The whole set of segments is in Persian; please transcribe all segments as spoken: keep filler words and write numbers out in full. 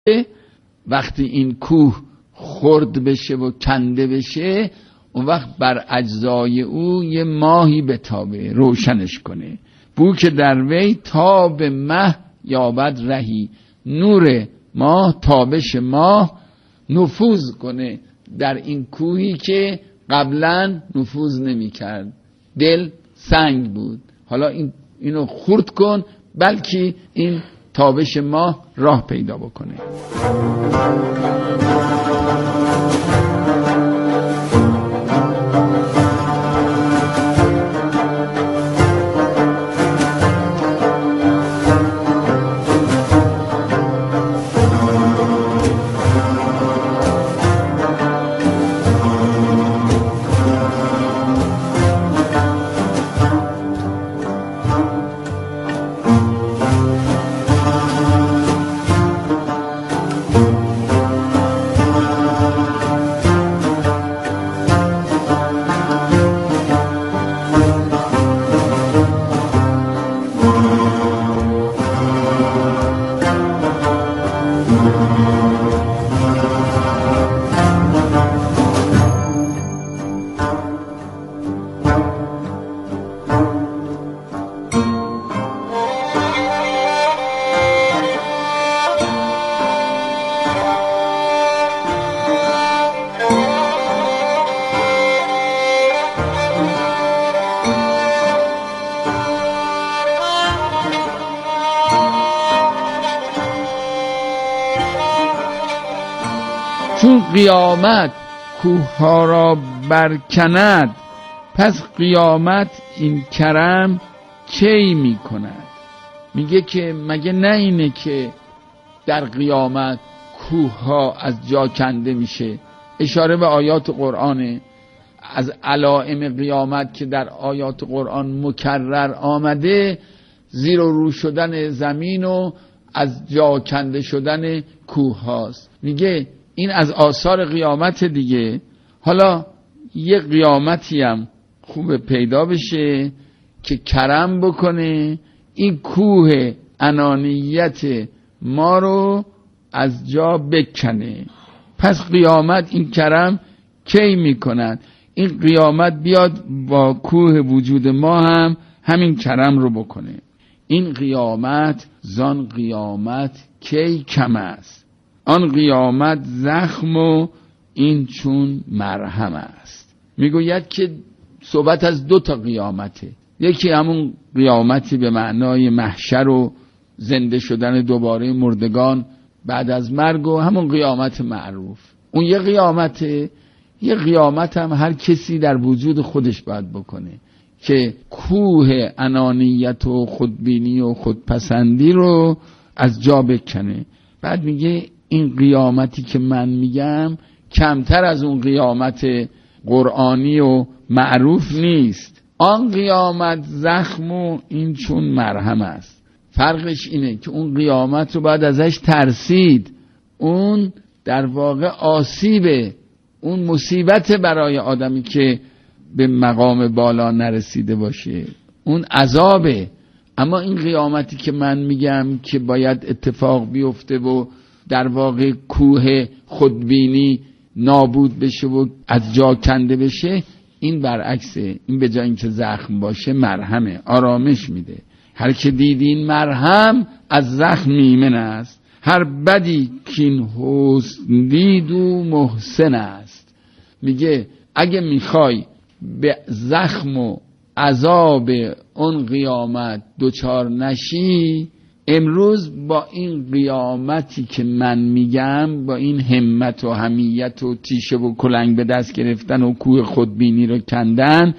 وقتی این کوه خرد بشه و کنده بشه، اون وقت بر اجزای او یه ماهی بتابه، روشنش کنه. بو که در وی تاب مه یابد رهی، نور ماه، تابش ماه نفوذ کنه در این کوهی که قبلا نفوذ نمی کرد، دل سنگ بود، حالا این اینو خرد کن بلکه این تابش ماه راه پیدا بکنه. چون قیامت کوه ها را برکند، پس قیامت این کرم کی می کند؟ میگه که مگه نه اینه که در قیامت کوه ها از جا کنده میشه؟ اشاره به آیات قرآنه، از علائم قیامت که در آیات قرآن مکرر آمده، زیر و رو شدن زمین و از جا کنده شدن کوه هاست. میگه این از آثار قیامت دیگه. حالا یه قیامتی هم خوب پیدا بشه که کرم بکنه، این کوه انانیت ما رو از جا بکنه. پس قیامت این کرم کی میکنن؟ این قیامت بیاد با کوه وجود ما هم همین کرم رو بکنه. این قیامت زان قیامت کی کم است، آن قیامت زخم و این چون مرهم است. میگوید که صحبت از دو تا قیامته، یکی همون قیامتی به معنای محشر و زنده شدن دوباره مردگان بعد از مرگ و همون قیامت معروف. اون یه قیامته، یه قیامت هم هر کسی در وجود خودش باید بکنه که کوه انانیت و خودبینی و خودپسندی رو از جا بکنه. بعد میگه این قیامتی که من میگم کمتر از اون قیامت قرآنی و معروف نیست. آن قیامت زخم و این چون مرهم است. فرقش اینه که اون قیامت رو باید ازش ترسید، اون در واقع آسیبه، اون مصیبت برای آدمی که به مقام بالا نرسیده باشه، اون عذابه. اما این قیامتی که من میگم که باید اتفاق بیفته و در واقع کوه خودبینی نابود بشه و از جا کنده بشه، این برعکسه. این به جای اینکه زخم باشه مرهمه، آرامش میده. هر که دیدین مرهم از زخم ایمن است، هر بدی کین حسن دید و محسن است. میگه اگه میخوای به زخم و عذاب اون قیامت دوچار نشی، امروز با این قیامتی که من میگم، با این همت و حمیت و تیشه و کلنگ به دست گرفتن و کوه خودبینی رو کندن،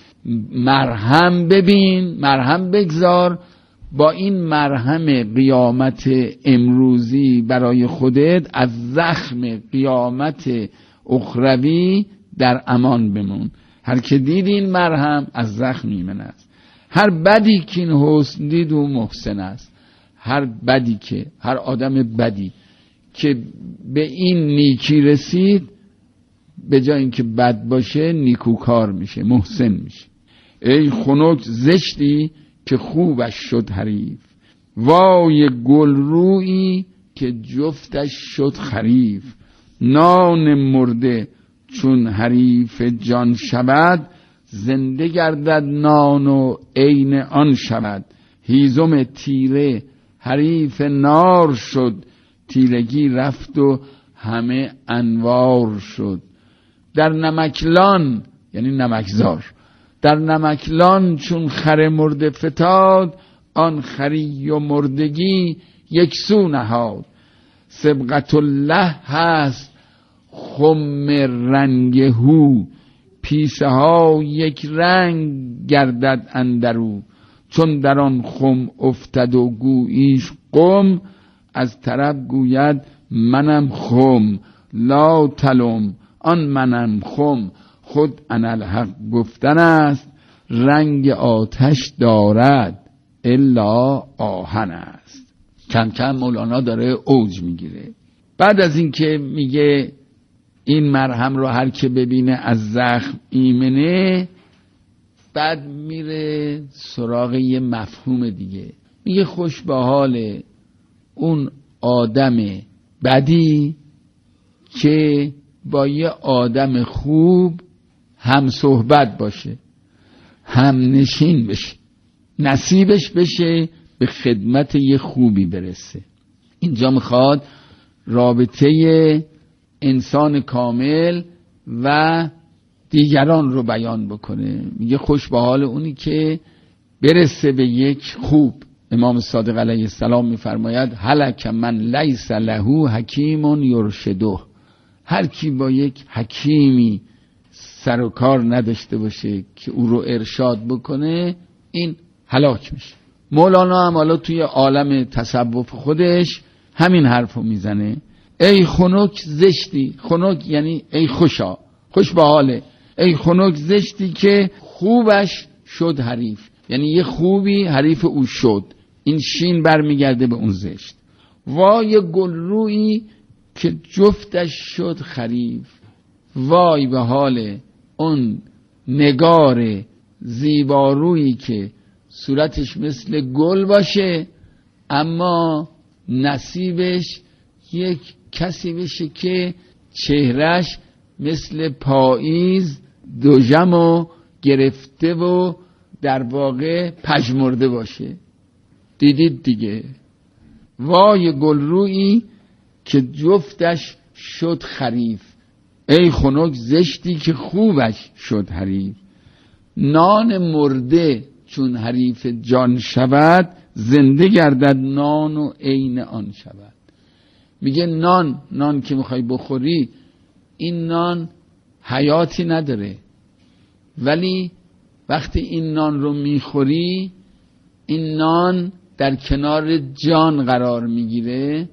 مرهم ببین، مرهم بگذار. با این مرهم قیامت امروزی برای خودت از زخم قیامت اخروی در امان بمون. هر که دید این مرهم از زخم ایمن است. هر بدی که این حسن دید و محسن است. هر بدی که، هر آدم بدی که به این نیکی رسید، به جای اینکه بد باشه نیکوکار میشه، محسن میشه. ای خنک زشتی که خوبش شد حریف، وای گل رویی که جفتش شد خریف. نان مرده چون حریف جان شود، زنده گردد نان و عین آن شود. هیزم تیره حریف نار شد، تیرگی رفت و همه انوار شد. در نمکلان یعنی نمکزار، در نمکلان چون خر مرده فتاد، آن خری و مردگی یک سو نهاد. سبقت الله هست خم رنگ هو، پیسه ها یک رنگ گردد اندرو. چون در آن خم افتد و گوییش قم، از طرب گوید منم خم. لا تلم آن منم خم، خود انالحق گفتن است. رنگ آتش دارد الا آهن است. کم کم مولانا داره اوج میگیره. بعد از این که میگه این مرهم رو هر که ببینه از زخم ایمنه، بعد میره سراغ یه مفهوم دیگه. میگه خوش به حال اون آدم بدی که با یه آدم خوب هم صحبت باشه، هم نشین بشه، نصیبش بشه به خدمت یه خوبی برسه. اینجا میخواد رابطه انسان کامل و دیگران رو بیان بکنه. میگه خوش به حال اونی که برسه به یک خوب. امام صادق علیه السلام میفرماید هلک من لیس له حکیم یرشده. هر کی با یک حکیمی سر و کار نداشته باشه که او رو ارشاد بکنه، این هلاک میشه. مولانا هم حالا توی عالم تصوف خودش همین حرفو میزنه. ای خنک زشتی، خنک یعنی ای خوشا، خوش به حاله، ای خنک زشتی که خوبش شد حریف، یعنی یه خوبی حریف او شد. این شین برمیگرده به اون زشت. وای گلرویی که جفتش شد خریف. وای به حال اون نگار زیبارویی که صورتش مثل گل باشه اما نصیبش یک کسی بشه که چهرش مثل پاییز دوژم و گرفته و در واقع پژمرده باشه. دیدید دیگه. وای گلرویی که جفتش شد خریف. ای خنک زشتی که خوبش شد حریف. نان مرده چون حریف جان شود، زنده گردد نان و عین آن شود. میگه نان نان که میخوای بخوری، این نان حیاتی نداره، ولی وقتی این نان رو میخوری، این نان در کنار جان قرار میگیره،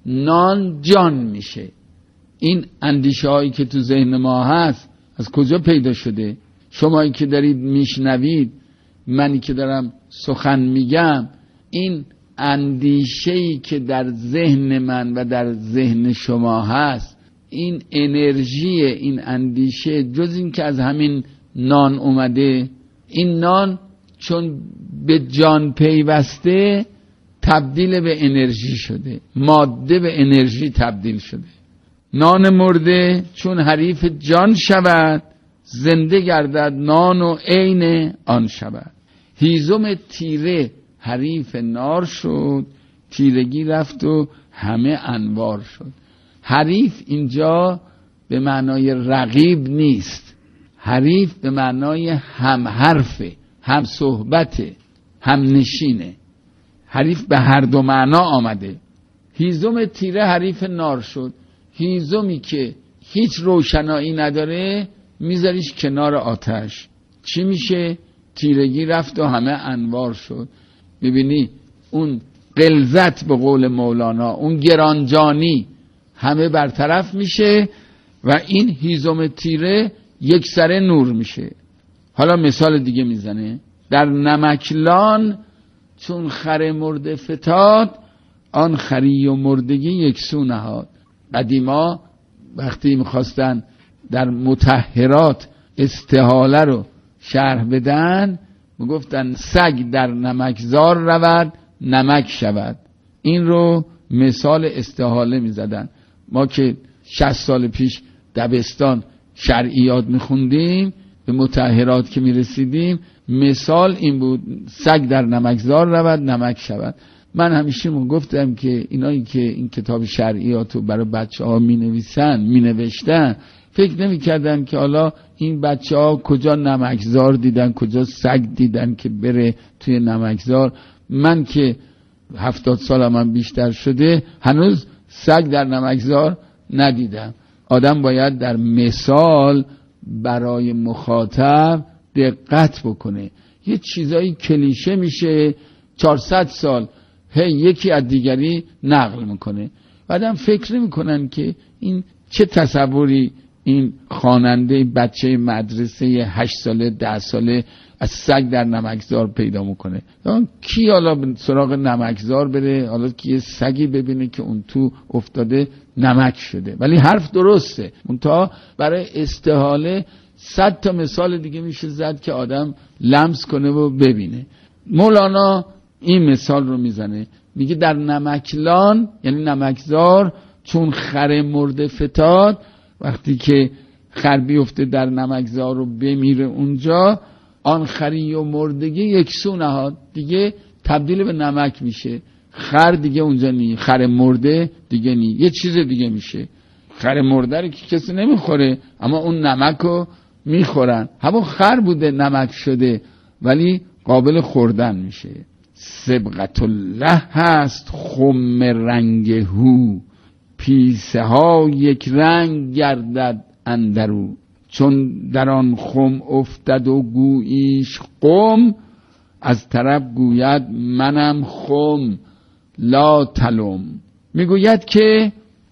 نان جان میشه. این اندیشه هایی که تو ذهن ما هست از کجا پیدا شده؟ شمایی که دارید میشنوید، منی که دارم سخن میگم، این اندیشه‌ای که در ذهن من و در ذهن شما هست، این انرژی این اندیشه جز این که از همین نان اومده، این نان چون به جان پیوسته تبدیل به انرژی شده، ماده به انرژی تبدیل شده. نان مرده چون حریف جان شود، زنده گردد نان و عین آن شود. هیزم تیره حریف نار شد، تیرگی رفت و همه انوار شد. حریف اینجا به معنای رقیب نیست، حریف به معنای هم حرفه، هم صحبته، هم نشینه. حریف به هر دو معنا آمده. هیزم تیره حریف نار شد. هیزمی که هیچ روشنایی نداره میذاریش کنار آتش، چی میشه؟ تیرگی رفت و همه انوار شد. میبینی اون غلظت به قول مولانا، اون گرانجانی همه برطرف میشه و این هیزم تیره یک سره نور میشه. حالا مثال دیگه میزنه. در نمکلان چون خر مرده فتاد، آن خری و مردگی یک سو نهاد. قدیما وقتی میخواستن در مطهرات استحاله رو شرح بدن، میگفتن سگ در نمکزار رود نمک شود. این رو مثال استحاله میزدن. ما که شصت سال پیش دبستان شرعیات میخوندیم، به مطهرات که میرسیدیم، مثال این بود سگ در نمکزار رود نمک شود. من همیشه گفتم که اینایی که این کتاب شرعیات رو برای بچه ها می نویسن می نوشتن فکر نمی کردن که حالا این بچه ها کجا نمکزار دیدن، کجا سگ دیدن که بره توی نمکزار. من که هفتاد سالم هم بیشتر شده هنوز سگ در نمکزار ندیدم. آدم باید در مثال برای مخاطب دقت بکنه. یه چیزایی کلیشه میشه چهارصد سال هی یکی از دیگری نقل میکنه، بعدم فکر نمیکنن که این چه تصوری این خواننده بچه مدرسه هشت ساله ده ساله از سگ در نمکزار پیدا میکنه. کی حالا سراغ نمکزار بره حالا که یه سگی ببینه که اون تو افتاده نمک شده؟ ولی حرف درسته، اون تا برای استحاله صد تا مثال دیگه میشه زد که آدم لمس کنه و ببینه. مولانا این مثال رو میزنه، میگه در نمکلان یعنی نمکزار چون خر مرده فتاد، وقتی که خر بیفته در نمکزار رو بمیره اونجا، آن خری و مردگی یکسو نهاد، دیگه تبدیل به نمک میشه. خر دیگه اونجا نی، خر مرده دیگه نی، یه چیز دیگه میشه. خر مرده رو که کسی نمیخوره اما اون نمک رو میخورن، همون خر بوده نمک شده ولی قابل خوردن میشه. صبغت الله هست خم رنگ هو، پیسه ها یک رنگ گردد اندرو، چون در آن خم افتد و گوییش قم، از طرف گوید منم خم لا تلم. میگوید که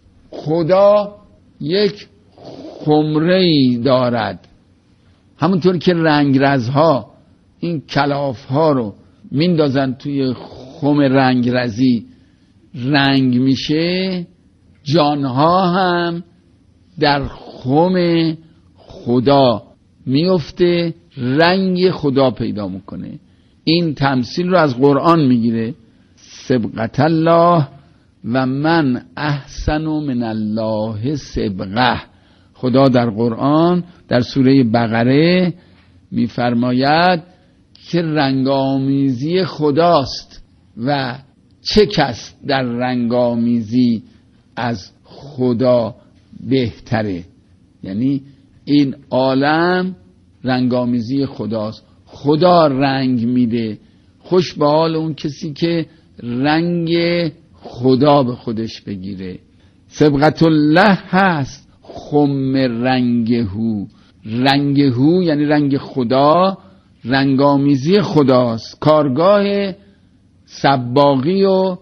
خدا یک خمره‌ای دارد، همونطور که رنگرزها این کلافها رو میندازن توی خم رنگرزی رنگ میشه، جانها هم در خم خدا میفته رنگ خدا پیدا میکنه. این تمثیل رو از قرآن میگیره، صبغت الله و من احسن من الله صبغه. خدا در قرآن در سوره بقره میفرماید که رنگامیزی خداست و چه کس در رنگامیزی از خدا بهتره. یعنی این عالم رنگامیزی خداست، خدا رنگ میده. خوش به حال اون کسی که رنگ خدا به خودش بگیره. صبغت الله هست خم رنگ هو، رنگ هو یعنی رنگ خدا، رنگامیزی خداست، کارگاه صباغی و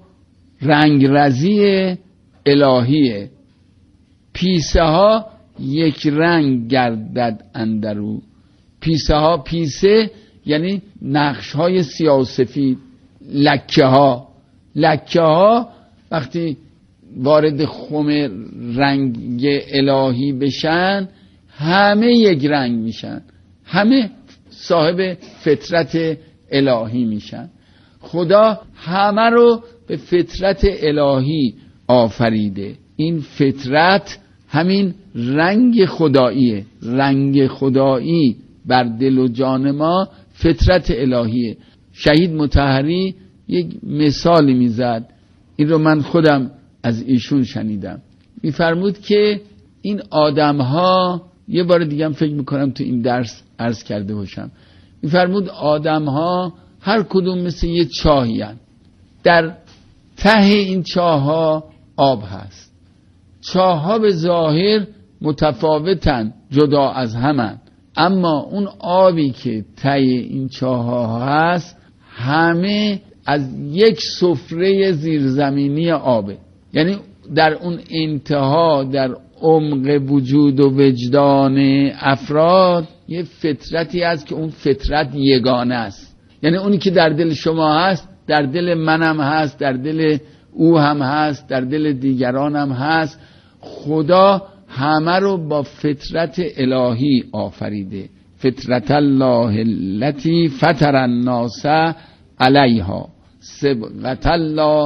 رنگرزی الهیه. پیسه ها یک رنگ گردد اندرو، پیسه ها، پیسه یعنی نقش های سیاه‌وسفید، لکه ها، لکه ها وقتی وارد خم رنگ الهی بشن همه یک رنگ میشن، همه صاحب فطرت الهی میشن. خدا همه رو به فطرت الهی آفریده. این فطرت همین رنگ خداییه، رنگ خدایی بر دل و جان ما فطرت الهیه. شهید مطهری یک مثالی میزد، این رو من خودم از ایشون شنیدم. میفرمود که این آدم ها، یه بار دیگه هم فکر میکنم تو این درس عرض کرده باشم، میفرمود آدم ها هر کدوم مثل یه چاهی هن. در ته این چاه ها آب هست، چاه ها به ظاهر متفاوتن، جدا از همن، اما اون آبی که ته این چاه ها هست همه از یک سفره زیرزمینی آبه. یعنی در اون انتها، در عمق وجود و وجدان افراد یه فطرتی هست که اون فطرت یگانه است. یعنی اونی که در دل شما هست در دل منم هست، در دل او هم هست، در دل دیگران هم هست. خدا همه رو با فطرت الهی آفریده، فطرت الله التي فطر الناس علیها، صبغت الله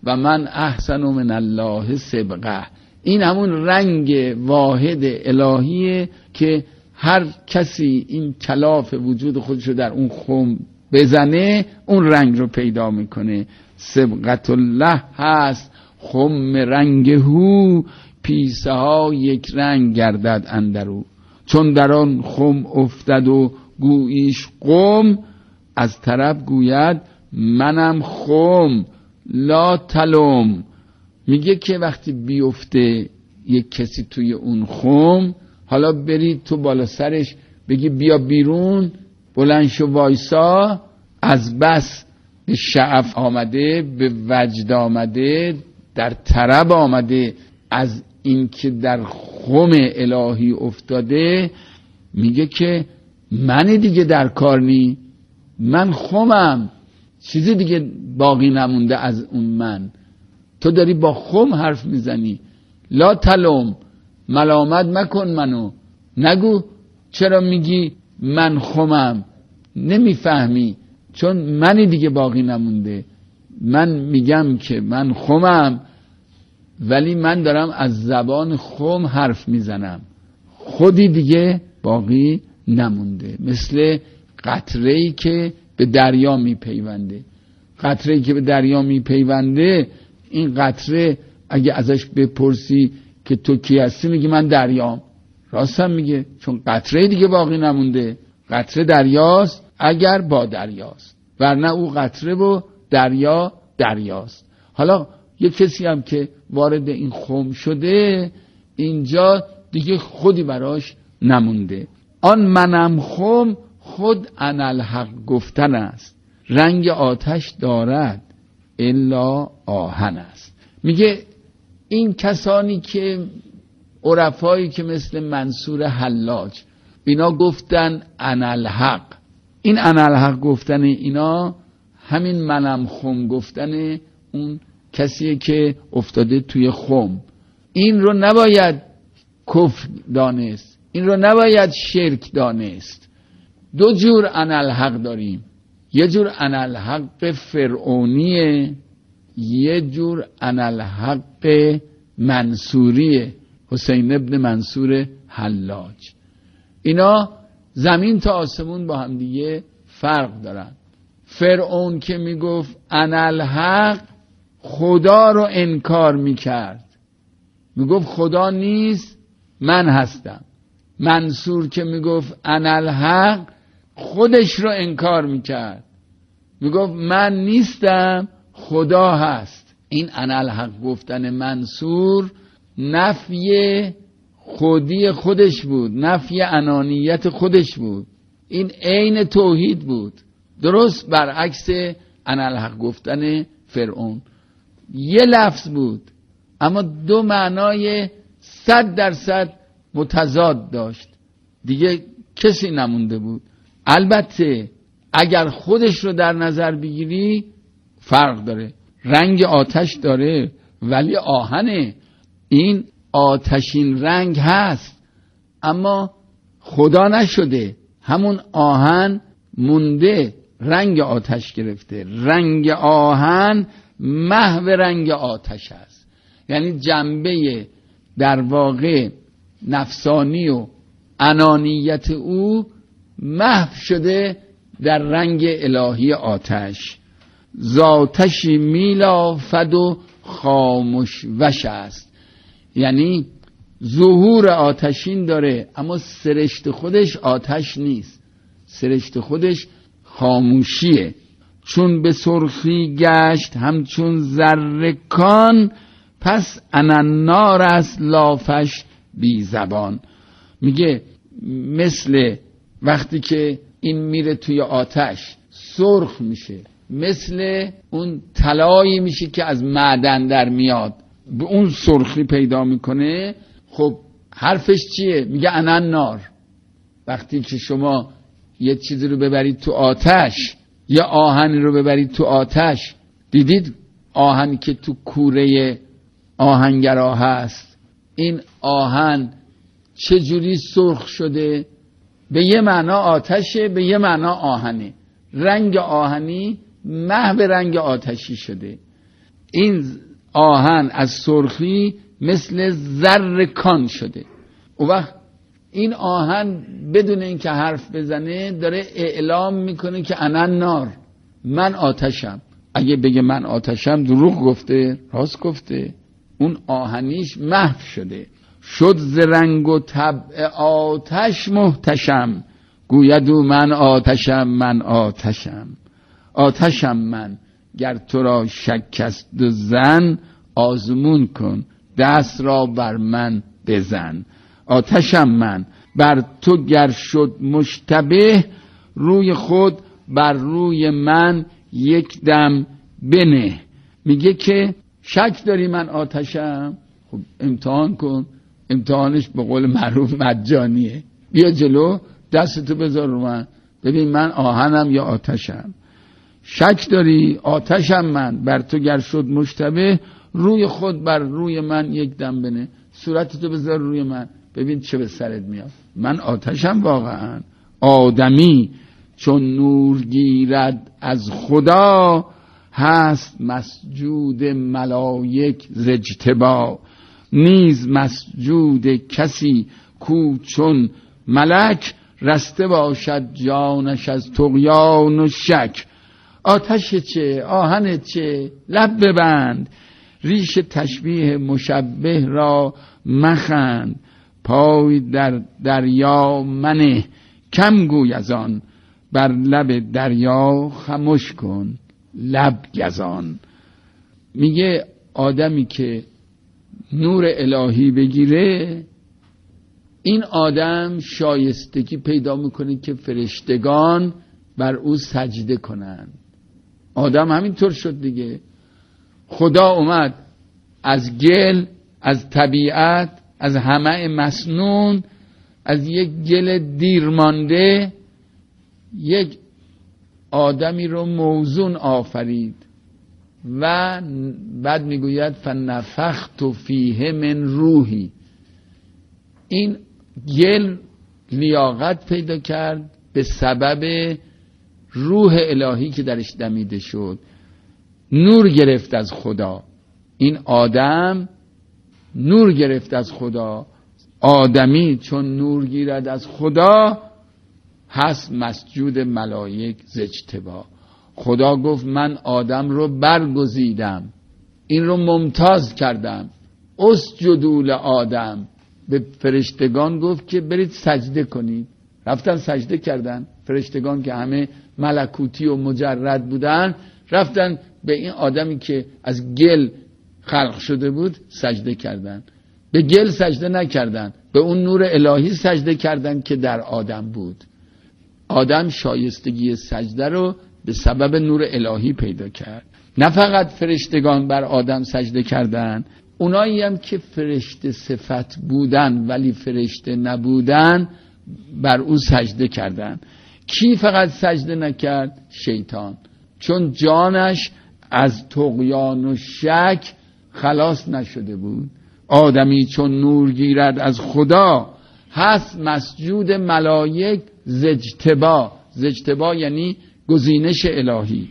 و من احسن من الله صبغه. این همون رنگ واحد الهیه که هر کسی این کلاف وجود خودشو در اون خم بزنه اون رنگ رو پیدا میکنه. صبغت الله هست خم رنگ هو، پیسه ها یک رنگ گردد اندرو. چون در آن خم افتد و گوییش قم، از طرف گوید منم خم لا تلوم. میگه که وقتی بیفته یک کسی توی اون خم، حالا برید تو بالا سرش بگی بیا بیرون، بلند شو وایسا، از بس به شعف آمده، به وجد آمده، در طرب آمده از این که در خم الهی افتاده، میگه که من دیگه در کار نی، من خمم، چیزی دیگه باقی نمونده از اون من. تو داری با خم حرف میزنی. لا تلوم، ملامت مکن منو، نگو چرا میگی من خمم، نمیفهمی، چون منی دیگه باقی نمونده. من میگم که من خمم، ولی من دارم از زبان خم حرف میزنم، خودی دیگه باقی نمونده. مثل قطره‌ای که به دریا میپیونده. قطره‌ای که به دریا میپیونده، این قطره اگه ازش بپرسی که تو کی هستی، میگه من دریام. راستم میگه، چون قطره دیگه باقی نمونده. قطره دریاست اگر با دریاست، ورنه او قطره و دریا دریاست. حالا یک کسی هم که وارد این خم شده، اینجا دیگه خودی براش نمونده. آن منم خم خود انالحق گفتن است، رنگ آتش دارد الا آهن است. میگه این کسانی که عرفایی که مثل منصور حلاج، اینا گفتن انالحق. این انالحق گفتن اینا همین منم خم گفتن اون کسیه که افتاده توی خم. این رو نباید کفر دانست، این رو نباید شرک دانست. دو جور انالحق داریم، یه جور انالحق فرعونیه، یه جور انالحق منصوریه، حسین ابن منصور حلاج. اینا زمین تا آسمون با هم دیگه فرق دارن. فرعون که میگفت انالحق، خدا رو انکار میکرد، میگفت خدا نیست، من هستم. منصور که میگفت انالحق، خودش رو انکار میکرد، میگفت من نیستم، خدا هست. این انالحق گفتن منصور نفی خودی خودش بود، نفی انانیت خودش بود. این عین توحید بود، درست برعکس انالحق گفتن فرعون. یه لفظ بود اما دو معنای صد درصد متضاد داشت، دیگه کسی نمونده بود. البته اگر خودش رو در نظر بگیری فرق داره، رنگ آتش داره ولی آهنه. این آتشین رنگ هست اما خدا نشده، همون آهن مونده، رنگ آتش گرفته. رنگ آهن محو رنگ آتش است، یعنی جنبه در واقع نفسانی و انانیت او محو شده در رنگ الهی آتش. ذاتشی میلافد و خاموش وش است، یعنی ظهور آتشین داره اما سرشت خودش آتش نیست، سرشت خودش خاموشیه. چون به سرخی گشت همچون زرکان، پس اننار است لافش بی زبان. میگه مثل وقتی که این میره توی آتش سرخ میشه، مثل اون طلایی میشه که از معدن در میاد، به اون سرخی پیدا میکنه. خب حرفش چیه؟ میگه اننار. وقتی که شما یه چیزی رو ببرید تو آتش، یه آهنی رو ببرید تو آتش، دیدید آهنی که تو کوره آهنگرا هست، این آهن چه جوری سرخ شده؟ به یه معنا آتشه، به یه معنا آهنه. رنگ آهنی محو رنگ آتشی شده. این آهن از سرخی مثل زر کان شده. اون وقت این آهن بدون اینکه حرف بزنه داره اعلام میکنه که انا نار، من آتشم. اگه بگه من آتشم دروغ گفته، راست گفته. اون آهنیش محو شده، شد ز رنگ و طبع آتش محتشم، گوید او من آتشم من آتشم. آتشم من گر تو را شک است و زن، آزمون کن دست را بر من بزن. آتشم من بر تو گر شد مشتبه، روی خود بر روی من یک دم بنه. میگه که شک داری من آتشم؟ خب امتحان کن. امتحانش به قول معروف مجانیه. بیا جلو دستتو بذار رو من، ببین من آهنم یا آتشم. شک داری؟ آتشم من بر تو گر شد مشتبه، روی خود بر روی من یک دم بنه. صورتتو بذار روی من، ببین چه به سرت میاد. من آتشم واقعا. آدمی چون نور گیرد از خدا، هست مسجود ملائک ز اجتبا. نیز مسجود کسی کو چون ملک، رسته باشد جانش از طغیان و شک. آتش چه؟ آهن چه؟ لب ببند، ریش تشبیه مشبه را مخند. پای در دریا منه، کم گوی از آن، بر لب دریا خموش کن لب گزان. میگه آدمی که نور الهی بگیره، این آدم شایستگی پیدا میکنه که فرشتگان بر او سجده کنن. آدم همینطور شد دیگه. خدا اومد از گل، از طبیعت، از همه مسنون، از یک گل دیرمانده یک آدمی رو موزون آفرید و بعد میگوید فنفخت فیه من روحی. این گل لیاقت پیدا کرد به سبب روح الهی که درش دمیده شد، نور گرفت از خدا. این آدم نور گرفت از خدا. آدمی چون نور گیرد از خدا، هست مسجود ملائک ز اجتبا. خدا گفت من آدم رو برگزیدم، این رو ممتاز کردم. اسجدوا لآدم. به فرشتگان گفت که برید سجده کنید. رفتن سجده کردن. فرشتگان که همه ملکوتی و مجرد بودن، رفتن به این آدمی که از گل خلق شده بود سجده کردن. به گل سجده نکردن، به اون نور الهی سجده کردن که در آدم بود. آدم شایستگی سجده رو به سبب نور الهی پیدا کرد. نه فقط فرشتگان بر آدم سجده کردن، اونایی هم که فرشته صفت بودن ولی فرشته نبودن بر او سجده کردن. کی فقط سجده نکرد؟ شیطان. چون جانش از طغیان و شک خلاص نشده بود. آدمی چون نور گیرد از خدا، هست مسجود ملائک ز اجتبا. ز اجتبا یعنی گزینش الهی.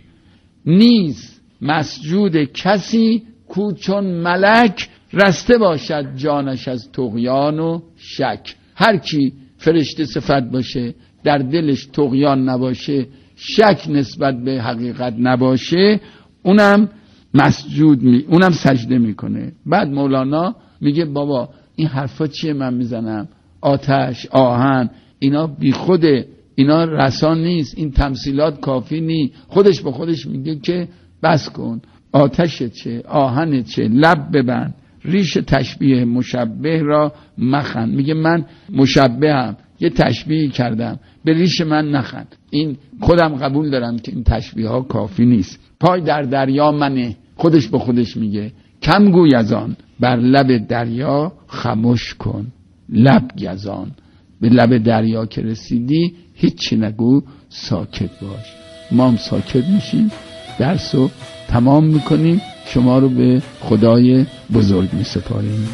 نیز مسجود کسی کو چون ملک، رسته باشد جانش از طغیان و شک. هر کی فرشته صفت باشه، در دلش طغیان نباشه، شک نسبت به حقیقت نباشه، اونم مسجود می اونم سجده میکنه. بعد مولانا میگه بابا این حرفا چیه من میزنم؟ آتش، آهن، اینا بی خوده، اینا رسان نیست، این تمثیلات کافی نی. خودش با خودش میگه که بس کن. آتش چه؟ آهن چه؟ لب ببند، ریش تشبیه مشبه را مخند. میگه من مشبهم، یه تشبیه کردم، به ریش من نخند. این خودم قبول دارم که این تشبیه ها کافی نیست. پای در دریا منه. خودش با خودش میگه کم گوی از آن، بر لب دریا خموش کن لب گزان. به لب دریا که رسیدی هیچی نگو، ساکت باش. ما هم ساکت میشیم، درسو تمام میکنیم، شما رو به خدای بزرگ میسپاریم.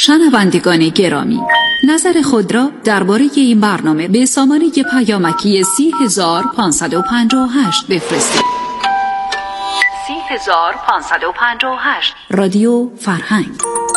شنوندگان گرامی، نظر خود را درباره این برنامه به سامانه پیامکی سی هزار پانصد و پنجاه و هشت بفرستید. سی هزار پانصد و پنجاه و هشت رادیو فرهنگ.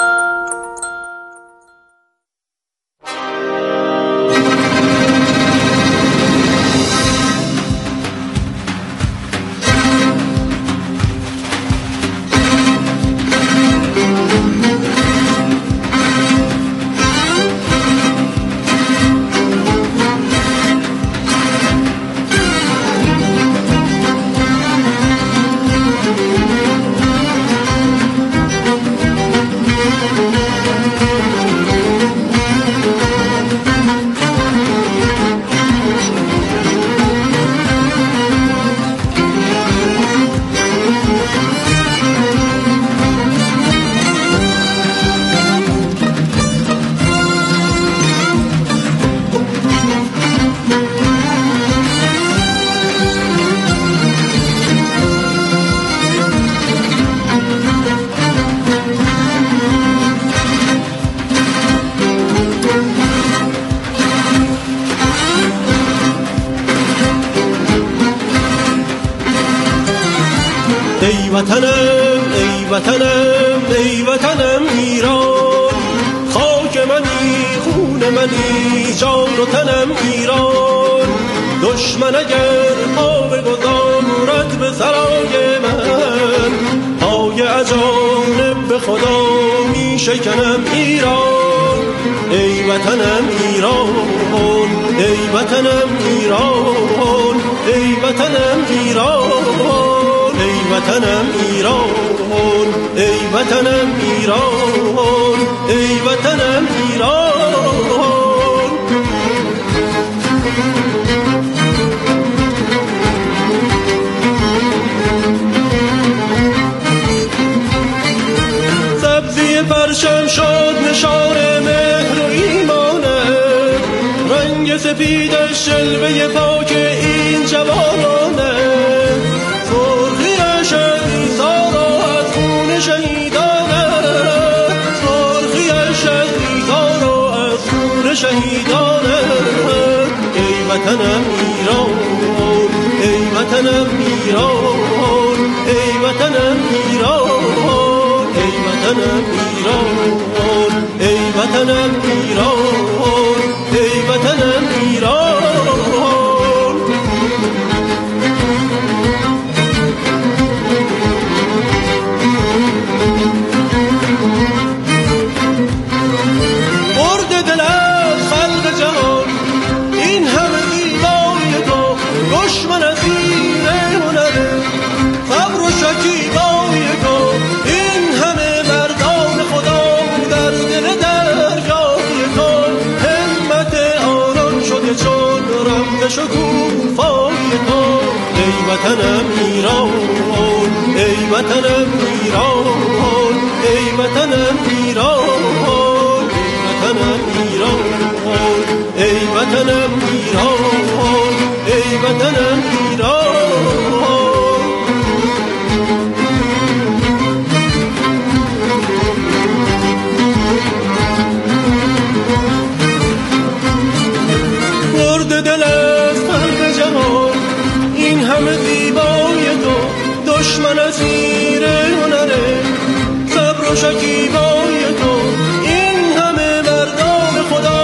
ای وطنم ای وطنم ای وطنم ایران، خاک منی خون منی جان و تنم ایران. دشمن اگر پا بگذارد به سرای من، پای اجانب به خدا می شکنم ایران. ای وطنم ایران ای وطنم ایران ای وطنم ایران ای وطنم ایران ای وطنم ایران ای وطنم ایران. سبزی پرچم شد نشان مهر و ایمانه، رنگ سپیدش جلوه پاک این جوانانه. سرخی شهیدان از خون شهیدانه، سرخی شهیدان از خون شهیدانه. ای وطنم ایران ای وطنم ایران ای وطنم ایران ای وطنم ایران ای وطنم ایران ای وطنم ایران. برد دل از خلق جهان این همه زیبایی تو، دشمن از زیر هنره صبر و شکیبایی تو. این همه مردان خدا در دل دریای تو، همت آنان شده چون رمز شکوفای تو. ای وطنم ایران ای وطنم ایران ای وطنم ایران ای وطنم ایران ای وطنم ایران. برد دل از خلق جهان این همه زیبای تو، دشمن از زیر هنره صبر و شکیبا